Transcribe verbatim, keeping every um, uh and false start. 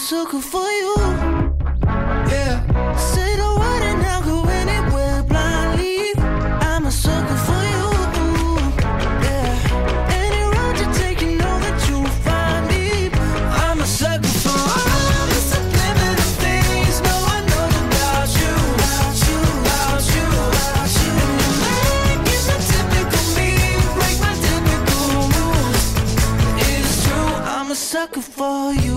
sucker for you. Yeah. Say the word and I'll go anywhere blindly. I'm a sucker for you. Yeah. Any road you take, you know that you'll find me. I'm a sucker for all the subliminal things no one knows about you. About you, about you, about you. And you make it the typical me, break my typical rules. It's true, I'm a sucker for you.